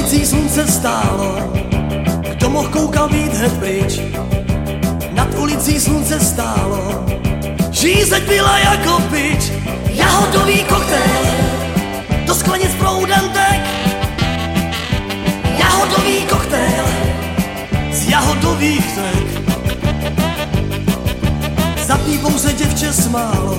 ulicí slunce stálo, kdo mohl koukal být hned pryč. Nad ulicí slunce stálo, žízeň byla jako pič. Jahodový koktejl, do sklenic proudem tek. Jahodový koktejl, z jahodových řek. Za pívou se děvče smálo,